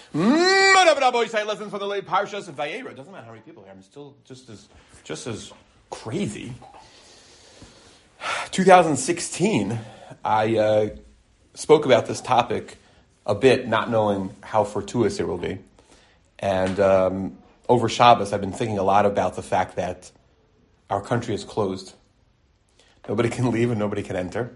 Lessons from the late Parshas of Vayera. It doesn't matter how many people here. I'm still just as crazy. 2016, I spoke about this topic a bit, not knowing how fortuitous it will be. And over Shabbos, I've been thinking a lot about the fact that our country is closed. Nobody can leave and nobody can enter.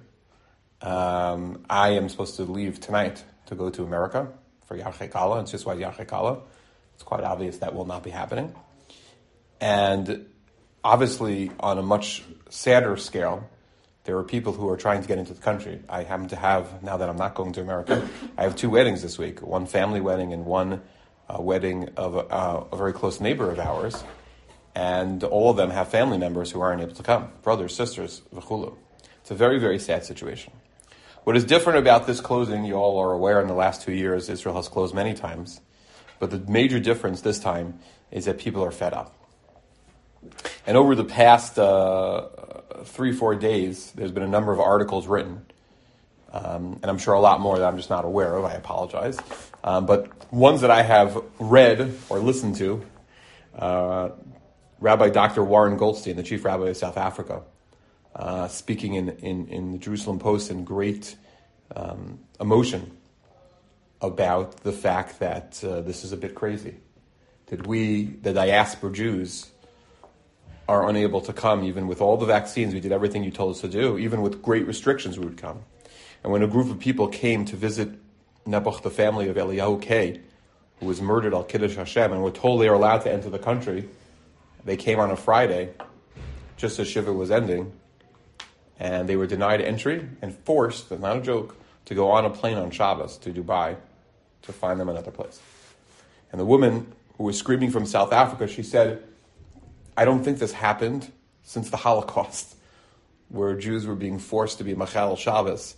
I am supposed to leave tonight to go to America for Yarchei Kala. It's just why Yarchei Kala. It's quite obvious that will not be happening. And obviously, on a much sadder scale, there are people who are trying to get into the country. I happen to have, now that I'm not going to America, I have 2 weddings this week. One family wedding and one wedding of a very close neighbor of ours. And all of them have family members who aren't able to come. Brothers, sisters, v'chulu. It's a very, very sad situation. What is different about this closing, you all are aware in the last 2 years, Israel has closed many times. But the major difference this time is that people are fed up. And over the past 3-4 days, there's been a number of articles written. And I'm sure a lot more that I'm just not aware of. I apologize. But ones that I have read or listened to, Rabbi Dr. Warren Goldstein, the chief rabbi of South Africa, speaking in the Jerusalem Post in great emotion about the fact that this is a bit crazy. That we, the diaspora Jews, are unable to come, even with all the vaccines. We did everything you told us to do. Even with great restrictions, we would come. And when a group of people came to visit Nebuch, the family of Eliyahu K., who was murdered al Kiddush Hashem, and were told they were allowed to enter the country, they came on a Friday, just as Shiva was ending, and they were denied entry and forced, that's not a joke, to go on a plane on Shabbos to Dubai to find them another place. And the woman who was screaming from South Africa, she said, I don't think this happened since the Holocaust, where Jews were being forced to be Machal Shabbos,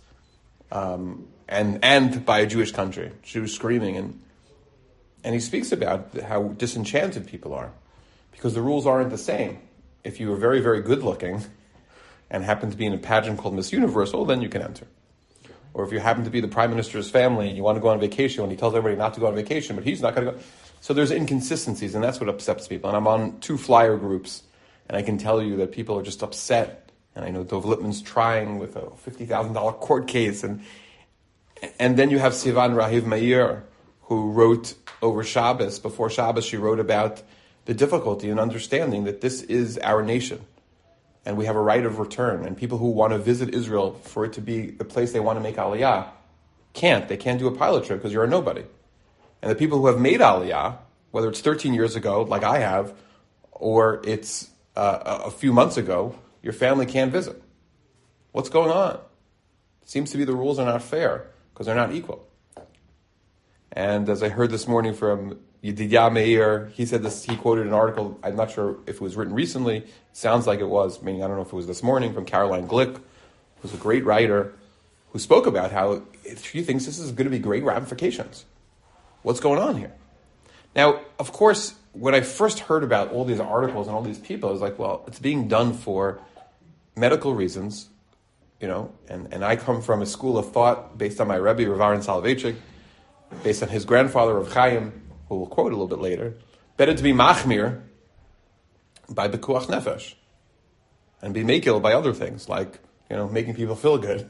and by a Jewish country. She was screaming, and he speaks about how disenchanted people are, because the rules aren't the same. If you are very, very good looking and happen to be in a pageant called Miss Universe, well, then you can enter. Or if you happen to be the Prime Minister's family and you want to go on vacation, when he tells everybody not to go on vacation, but he's not going to go. So there's inconsistencies, and that's what upsets people. And I'm on 2 flyer groups, and I can tell you that people are just upset. And I know Dov Lipman's trying with a $50,000 court case. And then you have Sivan Rahiv Meir, who wrote over Shabbos. Before Shabbos, she wrote about the difficulty in understanding that this is our nation. And we have a right of return. And people who want to visit Israel for it to be the place they want to make Aliyah can't. They can't do a pilot trip because you're a nobody. And the people who have made Aliyah, whether it's 13 years ago, like I have, or it's a few months ago, your family can't visit. What's going on? It seems to be the rules are not fair because they're not equal. And as I heard this morning from Yedidia Meir, he said this. He quoted an article. I'm not sure if it was written recently. It sounds like it was. Meaning, I don't know if it was this morning, from Caroline Glick, who's a great writer, who spoke about how she thinks this is going to be great ramifications. What's going on here? Now, of course, when I first heard about all these articles and all these people, I was like, well, it's being done for medical reasons, and I come from a school of thought based on my Rebbe, Rav Aaron Soloveitchik, based on his grandfather, Rav Chaim, who we'll quote a little bit later, better to be machmir by bekuach nefesh and be mekil by other things, like, making people feel good.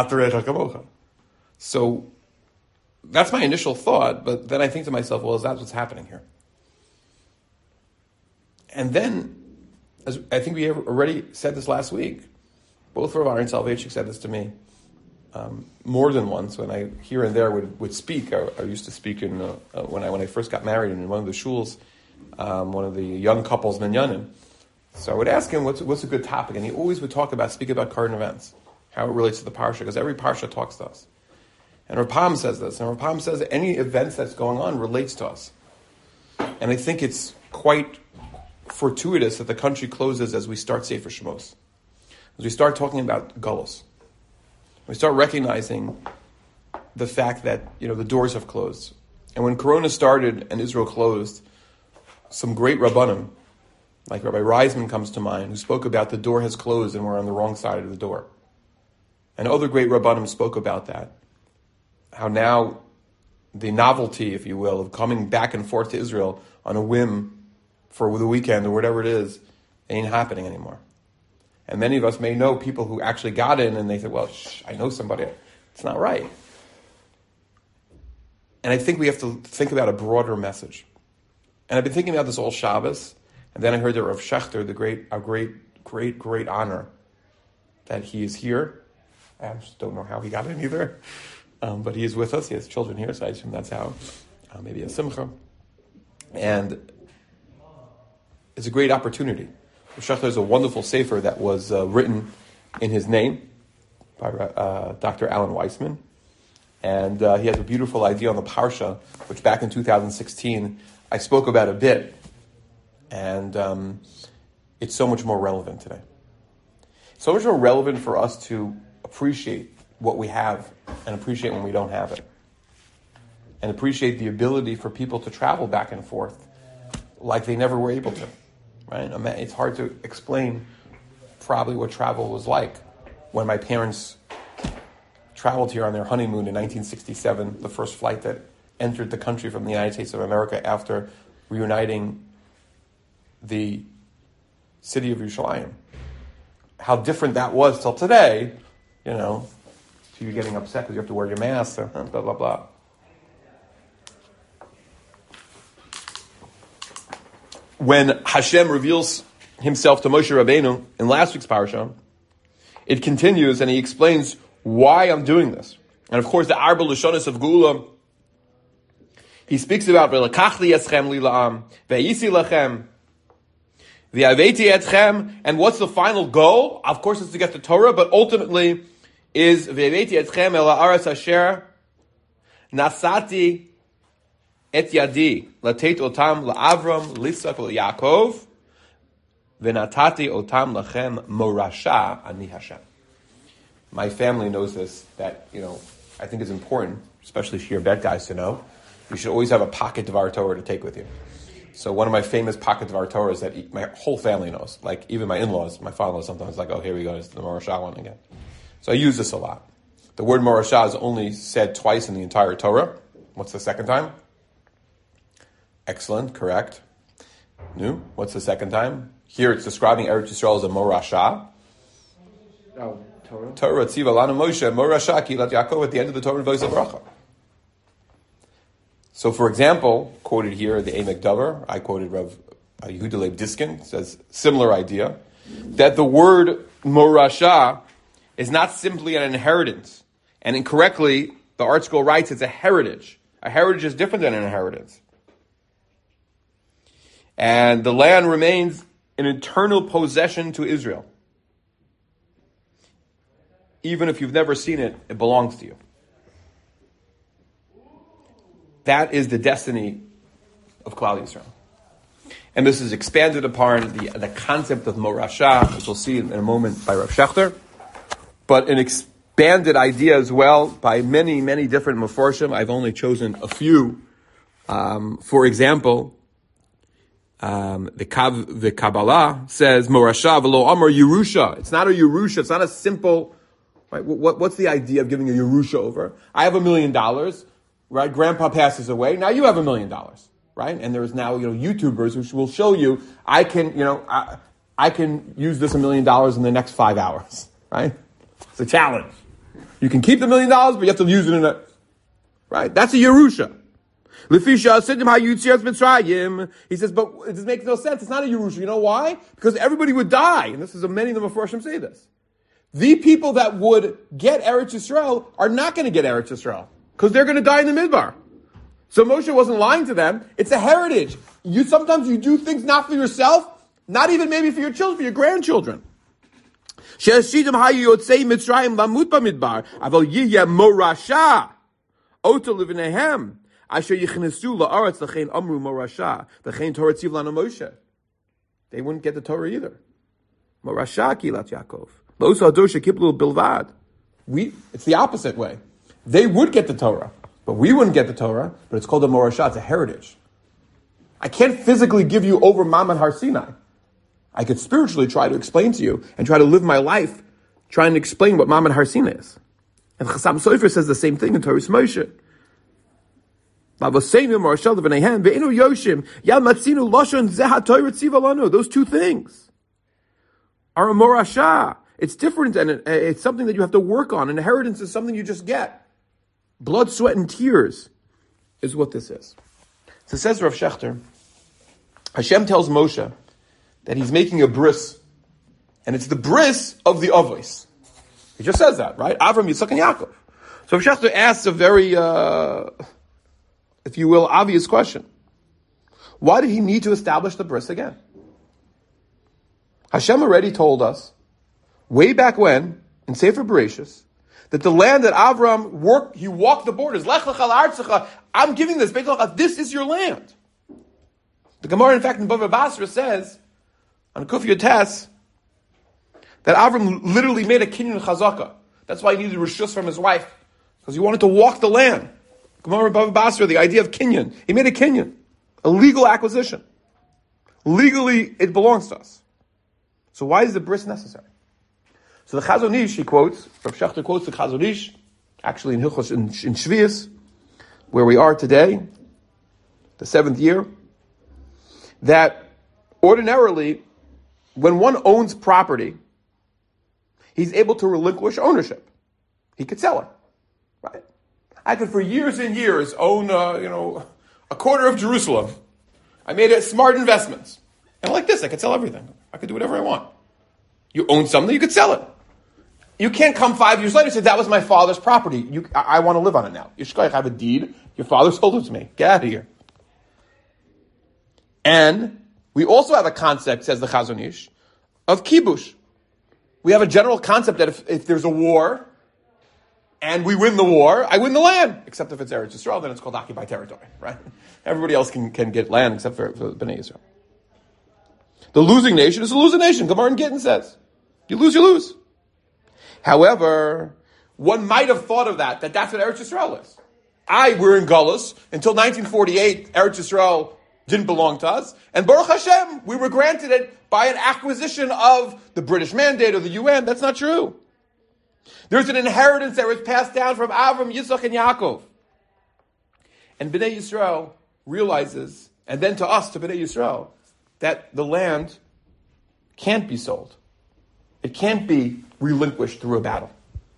So that's my initial thought, but then I think to myself, well, is that what's happening here? And then, as I think we have already said this last week, both Rav Aaron Soloveitchik said this to me more than once when I here and there would speak. I used to speak in when I first got married in one of the shuls, one of the young couples minyanim. So I would ask him what's a good topic, and he always would speak about current events, how it relates to the parsha, because every parsha talks to us. And Rav Pam says this, and Rav Pam says that any events that's going on relates to us. And I think it's quite fortuitous that the country closes as we start Sefer Shemos, as we start talking about Gullus. We start recognizing the fact that, the doors have closed. And when Corona started and Israel closed, some great Rabbanim, like Rabbi Reisman comes to mind, who spoke about the door has closed and we're on the wrong side of the door. And other great Rabbanim spoke about that. How now the novelty, if you will, of coming back and forth to Israel on a whim for the weekend or whatever it is, ain't happening anymore. And many of us may know people who actually got in and they said, well, I know somebody. It's not right. And I think we have to think about a broader message. And I've been thinking about this all Shabbos, and then I heard that Rav Shechter, our great honor that he is here. I just don't know how he got in either. But he is with us. He has children here, so I assume that's how. Maybe a simcha. And it's a great opportunity. Rav Shechter is a wonderful sefer that was written in his name by Dr. Alan Weissman. And he has a beautiful idea on the Parsha, which back in 2016 I spoke about a bit. And it's so much more relevant today. So much more relevant for us to appreciate what we have and appreciate when we don't have it. And appreciate the ability for people to travel back and forth like they never were able to. Right? It's hard to explain probably what travel was like when my parents traveled here on their honeymoon in 1967, the first flight that entered the country from the United States of America after reuniting the city of Yerushalayim. How different that was till today, so you're getting upset because you have to wear your mask, blah, blah, blah. When Hashem reveals himself to Moshe Rabbeinu in last week's parasha, it continues and he explains why I'm doing this. And of course, the Arba Lashonos of Geula, he speaks about V'lekach li eschem li la'am, ve'yisi lachem, v'aveti etchem, and what's the final goal? Of course, it's to get the Torah, but ultimately is v'aveti etchem el ha'aretz asher nasati et yadi latet otam la'Avram Lisak Yaakov v'natati otam lachem morasha ani Hashem. My family knows this, that, I think it's important, especially Shir Bet guys, to know. You should always have a pocket Dvar Torah to take with you. So one of my famous pocket Dvar Torahs that my whole family knows, like even my in-laws, my father-in-law sometimes like, oh, here we go, it's the Morashah one again. So I use this a lot. The word Morashah is only said twice in the entire Torah. What's the second time? Excellent, correct. No, what's the second time? Here it's describing Eretz Yisrael as a Morashah. Torah Tziva Lanu Moshe Morasha Kilat Yaakov at the end of the Torah Voice of Bracha. So, for example, quoted here the Emek Dover, I quoted Rav Yehuda Leib Diskin, says similar idea that the word Morasha is not simply an inheritance, and incorrectly the Art Scroll writes it's a heritage. A heritage is different than an inheritance, and the land remains an eternal possession to Israel. Even if you've never seen it, it belongs to you. That is the destiny of Klal Yisrael. And this is expanded upon the concept of Morasha, which we'll see in a moment by Rav Shechter, but an expanded idea as well by many, many different Meforshim. I've only chosen a few. For example, the Kabbalah says Morasha v'lo amar Yerusha. It's not a Yerusha. It's not a simple. Right? What's the idea of giving a Yerusha over? I have $1 million, right? Grandpa passes away. Now you have $1 million, right? And there's now, YouTubers who will show you, I can use this $1 million in the next 5 hours, right? It's a challenge. You can keep the $1 million, but you have to use it right? That's a Yerusha. He says, but this makes no sense. It's not a Yerusha. You know why? Because everybody would die. And this is many of the Meforshim say this. The people that would get Eretz Yisrael are not going to get Eretz Yisrael because they're going to die in the Midbar. So Moshe wasn't lying to them. It's a heritage. Sometimes you do things not for yourself, not even maybe for your children, for your grandchildren. They wouldn't get the Torah either. Morasha kilat Yaakov. It's the opposite way. They would get the Torah, but we wouldn't get the Torah, but it's called a Morasha, it's a heritage. I can't physically give you over Mammon Har Sinai. I could spiritually try to explain to you and try to live my life trying to explain what Mammon Har Sinai is. And Chassam Sofer says the same thing in Torah Moshe. Those two things are a morasha. It's different, and it's something that you have to work on. Inheritance is something you just get. Blood, sweat, and tears is what this is. So says Rav Shechter, Hashem tells Moshe that he's making a bris, and it's the bris of the Avos. He just says that, right? Avram, Yitzchak, and Yaakov. So Rav Shechter asks a very, if you will, obvious question. Why did he need to establish the bris again? Hashem already told us, way back when, in Sefer Bereshis, that the land that Avram walked the borders. Lech lecha la'artzecha. I'm giving this. This is your land. The Gemara, in fact, in Bava Basra says, on Kuf Yotes, that Avram literally made a kinyan chazaka. That's why he needed rishus from his wife, because he wanted to walk the land. Gemara in Bava Basra, the idea of kinyan. He made a kinyan, a legal acquisition. Legally, it belongs to us. So why is the bris necessary? So the Chazon Ish, he quotes, Rav Shechter quotes the Chazon Ish, actually in Hilchos in Shvius, where we are today, the 7th year, that ordinarily, when one owns property, he's able to relinquish ownership. He could sell it, right? I could, for years and years, own, a quarter of Jerusalem. I made a smart investments. And like this, I could sell everything. I could do whatever I want. You own something, you could sell it. You can't come 5 years later and say, that was my father's property. I want to live on it now. I have a deed. Your father sold it to me. Get out of here. And we also have a concept, says the Chazon Ish, of kibush. We have a general concept that if there's a war and we win the war, I win the land. Except if it's Eretz Yisrael, then it's called occupied territory, right? Everybody else can get land except for Bnei Yisrael. The losing nation is a losing nation. Gemara in Gittin says, you lose, you lose. However, one might have thought of that's what Eretz Yisrael is. We're in Gullus. Until 1948, Eretz Yisrael didn't belong to us. And Baruch Hashem, we were granted it by an acquisition of the British Mandate or the UN. That's not true. There's an inheritance that was passed down from Avram, Yitzchak, and Yaakov. And Bnei Yisrael realizes, and then to us, to Bnei Yisrael, that the land can't be sold. It can't be relinquished through a battle.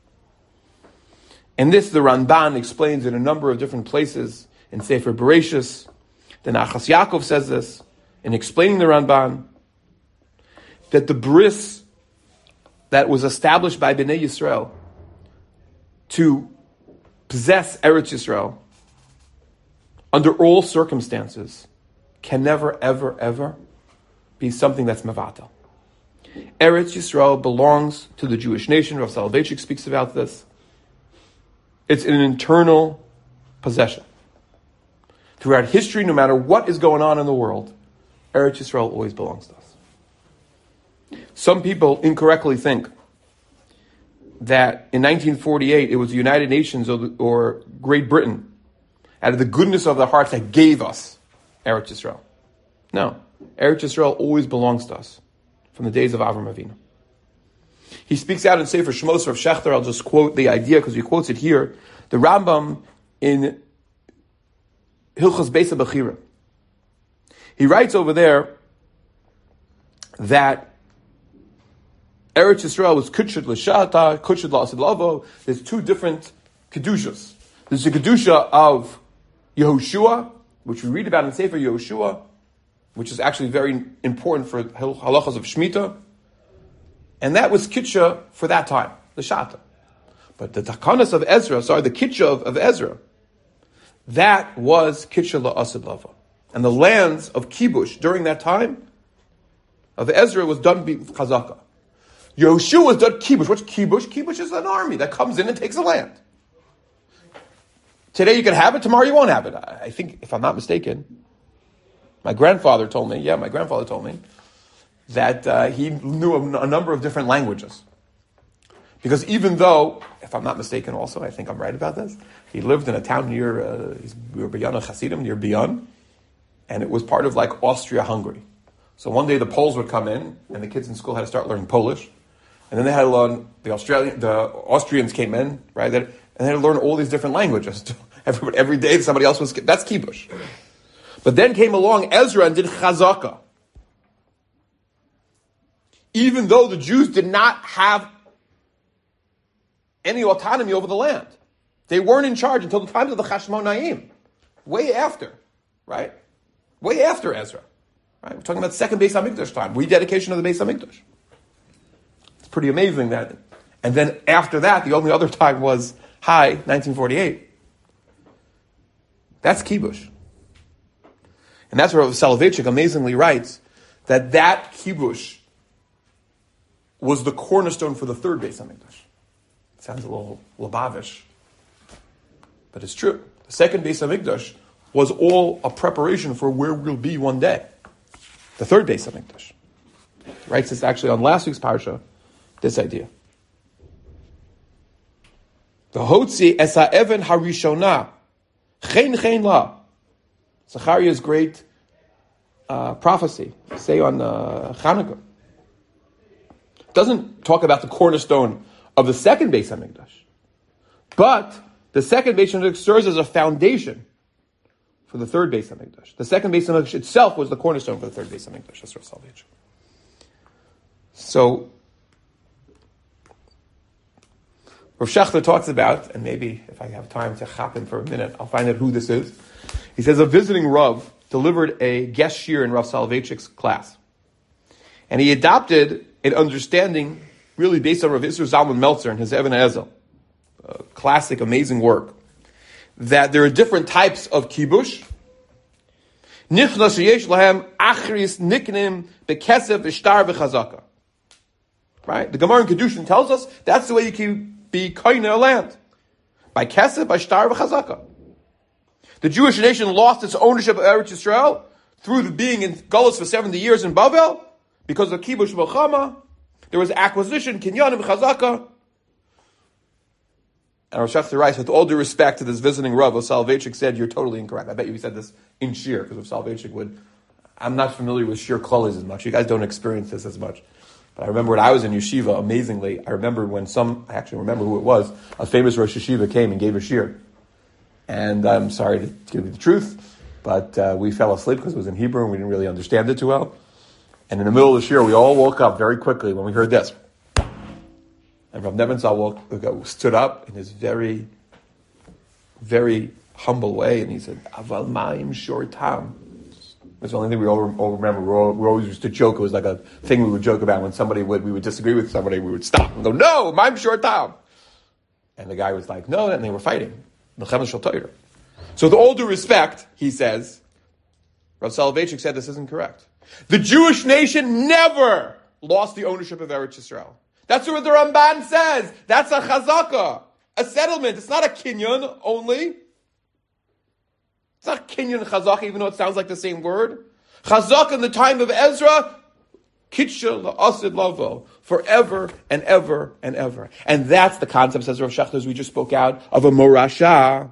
And this the Ramban explains in a number of different places in Sefer Bereshis. The Nachas Yaakov says this in explaining the Ramban, that the bris that was established by Bnei Yisrael to possess Eretz Yisrael under all circumstances can never, ever, ever be something that's mevatel. Eretz Yisrael belongs to the Jewish nation. Rav Soloveitchik speaks about this. It's an internal possession. Throughout history, no matter what is going on in the world, Eretz Yisrael always belongs to us. Some people incorrectly think that in 1948 it was the United Nations or Great Britain, out of the goodness of their hearts, that gave us Eretz Yisrael. No, Eretz Yisrael always belongs to us from the days of Avram Avinu. He speaks out in Sefer Shmos of Shechter. I'll just quote the idea because he quotes it here. The Rambam in Hilchos Beis HaBechira. He writes over there that Eretz Yisrael was Kutshut L'Shata, Kutshut L'Asid Lavo. There's two different Kedushas. There's the Kedusha of Yehoshua, which we read about in Sefer Yehoshua, which is actually very important for halachas of Shemitah. And that was Kitcha for that time, the Shata. But the Takanas of Ezra, the Kitcha of Ezra, that was Kitcha L'Asid Lavo. And the lands of Kibush during that time of Ezra was done Chazaka. Yehoshua was done Kibush. What's Kibush? Kibush is an army that comes in and takes the land. Today you can have it, tomorrow you won't have it. I think, if I'm not mistaken, my grandfather told me that he knew a number of different languages. Because even though, if I'm not mistaken also, I think I'm right about this, he lived in a town near Biyan Hasidim, near Biyan, and it was part of like Austria-Hungary. So one day the Poles would come in, and the kids in school had to start learning Polish, and then they had to learn, the Austrians came in, right, and they had to learn all these different languages Every day somebody else was, that's kibush. But then came along Ezra and did chazaka. Even though the Jews did not have any autonomy over the land. They weren't in charge until the times of the Chashmonaim. Way after, right? Way after Ezra. Right? We're talking about second Beis HaMikdash time. Rededication of the Beis HaMikdash. It's pretty amazing that. And then after that, the only other time was 1948. That's kibush. And that's where Soloveitchik amazingly writes that kibush was the cornerstone for the third Beis HaMikdash. It sounds a little Lubavitch, but it's true. The second Beis HaMikdash was all a preparation for where we'll be one day. The third Beis HaMikdash. He writes this actually on last week's parsha, this idea. V'hotzi es ha'even harishona chen la. Zechariah's great prophecy, say on Chanukah, doesn't talk about the cornerstone of the second Beis HaMikdash, but the second Beis HaMikdash serves as a foundation for the third Beis HaMikdash. The second Beis HaMikdash itself was the cornerstone for the third Beis HaMikdash. That's our salvation. So, Rav Shechter talks about, and maybe if I have time to chop him for a minute, I'll find out who this is. He says a visiting Rav delivered a guest shiur in Rav Soloveitchik's class. And he adopted an understanding really based on Rav Isser Zalman Meltzer and his Even HaEzel, a classic, amazing work, that there are different types of kibush. Nichnas sheyesh lahem achris niknim bekesef v'shtar v'chazaka. Right? The Gemara in Kedushin tells us that's the way you can be koine a land. By kesef, by shtar v'chazaka. The Jewish nation lost its ownership of Eretz Yisrael through the being in Galus for 70 years in Bavel because of kibush v'chama. There was acquisition, kinyanim v'chazaka. And Rav Shechter writes, with all due respect to this visiting Rav, Soloveitchik said, you're totally incorrect. I bet you he said this in shiur, because Soloveitchik would, I'm not familiar with shiur klolis as much. You guys don't experience this as much. But I remember when I was in yeshiva, amazingly, I remember when I actually remember who it was, a famous Rosh Yeshiva came and gave a shiur. And I'm sorry to give you the truth, but we fell asleep because it was in Hebrew and we didn't really understand it too well. And in the middle of the shiur, we all woke up very quickly when we heard this. And Rav Nebenzahl stood up in his very, very humble way, and he said, "Aval ma'im shor tam." That's the only thing we all remember. We always used to joke. It was like a thing we would joke about when we would disagree with somebody. We would stop and go, "No, ma'im shor tam." And the guy was like, "No," and they were fighting. So with all due respect, he says, Rav Soloveitchik said this isn't correct. The Jewish nation never lost the ownership of Eretz Yisrael. That's what the Ramban says. That's a chazaka, a settlement. It's not a kinyan only. It's not kinyan chazaka, even though it sounds like the same word. Chazaka in the time of Ezra, kitcha la'asid lavo, forever and ever and ever. And that's the concept, says Rav Shechter, as we just spoke out, of a morasha.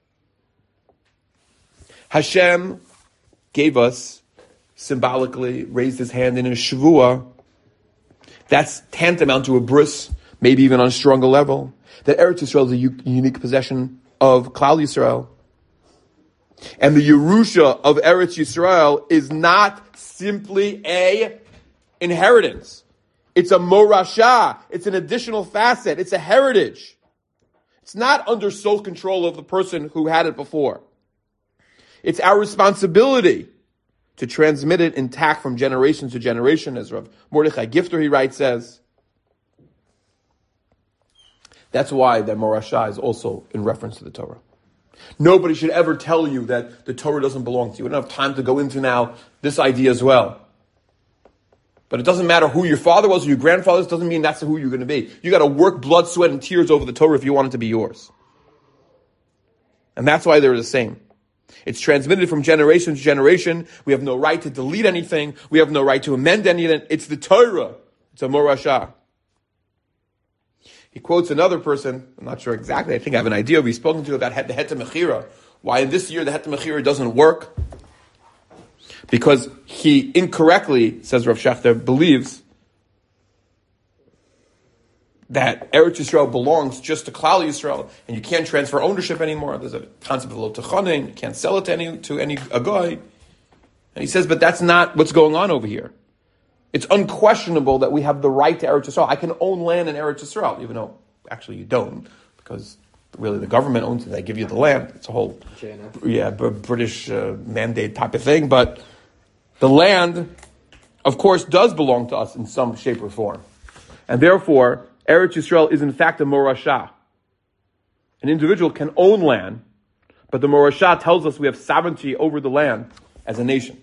Hashem gave us, symbolically, raised his hand in a shvuah. That's tantamount to a bris, maybe even on a stronger level. That Eretz Yisrael is a unique possession of Klal Yisrael. And the Yerusha of Eretz Yisrael is not simply a inheritance. It's a morasha. It's an additional facet. It's a heritage. It's not under sole control of the person who had it before. It's our responsibility to transmit it intact from generation to generation, as Rav Mordechai Gifter, he writes, says. That's why that morasha is also in reference to the Torah. Nobody should ever tell you that the Torah doesn't belong to you. We don't have time to go into now this idea as well. But it doesn't matter who your father was or your grandfather was, doesn't mean that's who you're going to be. You got to work blood, sweat, and tears over the Torah if you want it to be yours. And that's why they're the same. It's transmitted from generation to generation. We have no right to delete anything. We have no right to amend anything. It's the Torah. It's a morasha. He quotes another person, I'm not sure exactly, I think I have an idea, we've spoken to about the Heter Mechira. Why in this year the Heter Mechira doesn't work? Because he incorrectly, says Rav Shechter, believes that Eretz Yisrael belongs just to Klal Yisrael, and you can't transfer ownership anymore. There's a concept of lo techanin, you can't sell it to any agoy. And he says, but that's not what's going on over here. It's unquestionable that we have the right to Eretz Yisrael. I can own land in Eretz Yisrael, even though actually you don't, because really the government owns it. They give you the land. It's a whole British mandate type of thing. But the land, of course, does belong to us in some shape or form. And therefore, Eretz Yisrael is in fact a morasha. An individual can own land, but the morasha tells us we have sovereignty over the land as a nation.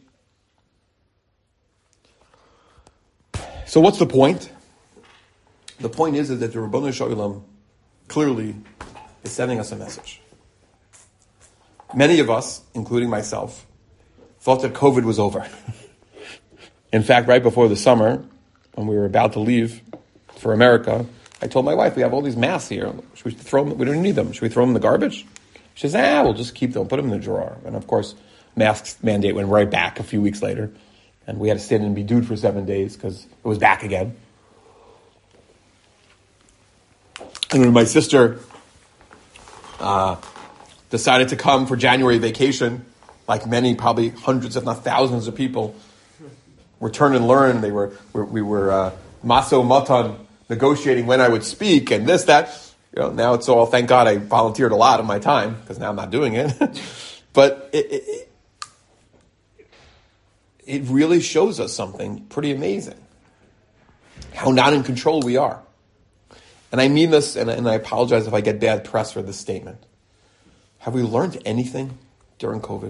So what's the point? The point is that the Ribono Shel Olam clearly is sending us a message. Many of us, including myself, thought that COVID was over. In fact, right before the summer, when we were about to leave for America, I told my wife, we have all these masks here. Should we throw them? We don't need them. Should we throw them in the garbage? She says, we'll just keep them, put them in the drawer. And of course, masks mandate went right back a few weeks later. And we had to stand in bidud for 7 days because it was back again. And when my sister decided to come for January vacation, like many, probably hundreds, if not thousands of people, return and learn. We were maso matan, negotiating when I would speak and this, that. Now it's all, thank God I volunteered a lot of my time because now I'm not doing it. But it really shows us something pretty amazing. How not in control we are. And I mean this, and I apologize if I get bad press for this statement. Have we learned anything during COVID?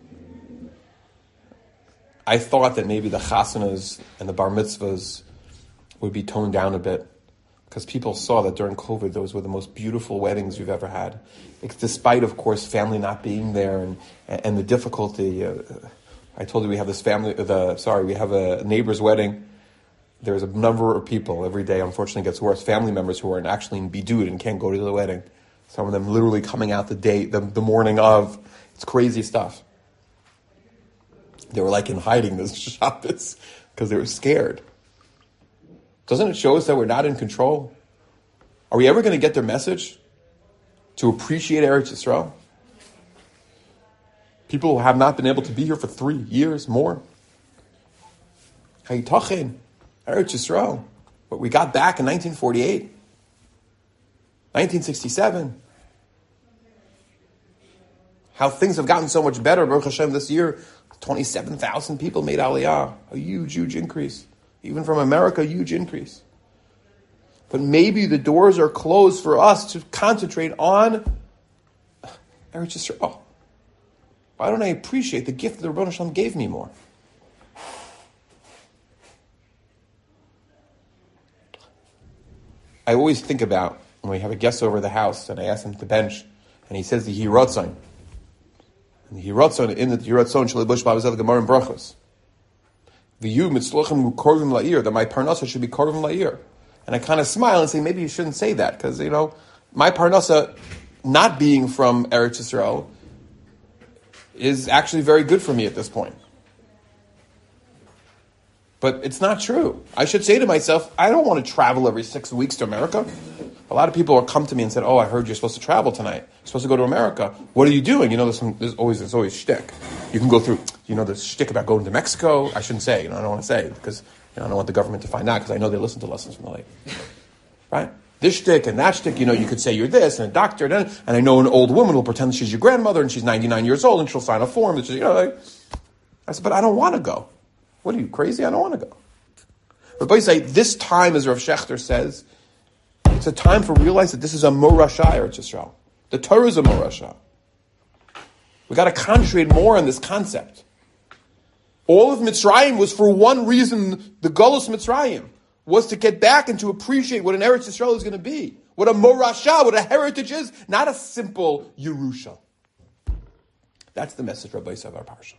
I thought that maybe the chasanas and the bar mitzvahs would be toned down a bit because people saw that during COVID, those were the most beautiful weddings we've ever had. Despite, of course, family not being there and the difficulty. I told you we have we have a neighbor's wedding. There's a number of people every day, unfortunately it gets worse, family members who are actually in bidud and can't go to the wedding. Some of them literally coming out the morning of. It's crazy stuff. They were like in hiding this Shabbos because they were scared. Doesn't it show us that we're not in control? Are we ever going to get their message to appreciate Eretz Yisrael? People who have not been able to be here for 3 years more. Hayitachin, Eretz Yisrael, what we got back in 1948, 1967. How things have gotten so much better. Baruch Hashem, this year, 27,000 people made Aliyah. A huge, huge increase. Even from America, a huge increase. But maybe the doors are closed for us to concentrate on Eretz Yisrael. Why don't I appreciate the gift that the Ribono Shel Olam gave me more? I always think about when we have a guest over the house and I ask him to bench and he says the Hiratzon. And the Hiratzon, in the Hiratzon, Shalibush Babazel Gemara and Brachos. V'yu mitzlochem korvim la'ir, that my parnasa should be korvim la'ir. And I kind of smile and say, maybe you shouldn't say that, because, my parnasa not being from Eretz Yisrael is actually very good for me at this point. But it's not true. I should say to myself, I don't want to travel every 6 weeks to America. A lot of people will come to me and said, I heard you're supposed to travel tonight. You're supposed to go to America. What are you doing? There's always shtick. You can go through, there's shtick about going to Mexico. I shouldn't say, I don't want to say, because I don't want the government to find out, because I know they listen to Lessons from the Lake. Right? This shtick and that shtick, you could say you're this, and a doctor, and I know an old woman will pretend she's your grandmother, and she's 99 years old, and she'll sign a form. I said, but I don't want to go. What are you, crazy? I don't want to go. But say this time, as Rav Shechter says, it's a time for realize that this is a morasha, Eretz Yisrael. The Torah is a morasha. We got to concentrate more on this concept. All of Mitzrayim was for one reason. The Golus Mitzrayim was to get back and to appreciate what an Eretz Yisrael is going to be, what a morasha, what a heritage is, not a simple Yerusha. That's the message, Rabbi Yisrael, of our parsha.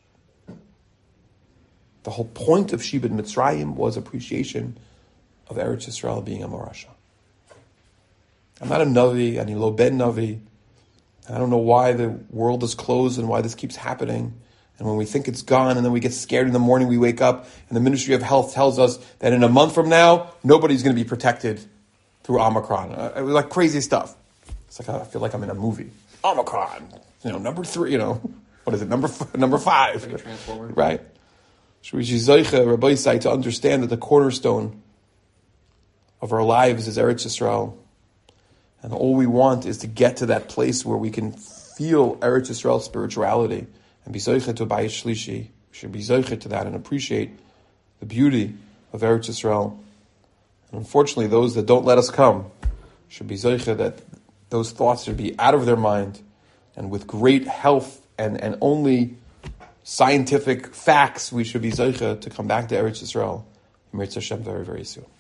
The whole point of Shibud Mitzrayim was appreciation of Eretz Yisrael being a morasha. I'm not a Navi, ani lo ben Navi. I don't know why the world is closed and why this keeps happening. And when we think it's gone and then we get scared in the morning, we wake up and the Ministry of Health tells us that in a month from now, nobody's going to be protected through Omicron. It was like crazy stuff. It's like I feel like I'm in a movie. Omicron, number 3. What is it? Number 5. Like a transformer. Right. Rabbi Isai, to understand that the cornerstone of our lives is Eretz Yisrael, and all we want is to get to that place where we can feel Eretz Yisrael spirituality and be zoichet to Bayis Shlishi. We should be zoichet to that and appreciate the beauty of Eretz Yisrael. And unfortunately, those that don't let us come should be zoichet that those thoughts should be out of their mind, and with great health and only scientific facts, we should be zoichet to come back to Eretz Yisrael. Mirz Hashem very, very soon.